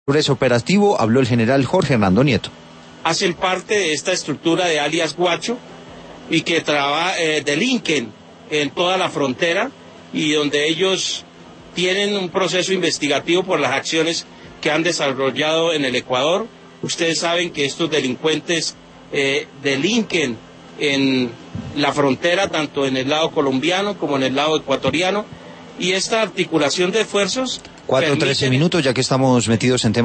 Ese operativo habló el general Jorge Hernando Nieto. Hacen parte de esta estructura de alias Guacho y que delinquen en toda la frontera y donde ellos tienen un proceso investigativo por las acciones que han desarrollado en el Ecuador. Ustedes saben que estos delincuentes delinquen en la frontera, tanto en el lado colombiano como en el lado ecuatoriano, y esta articulación de esfuerzos... 4:13 minutos, ya que estamos metidos en temas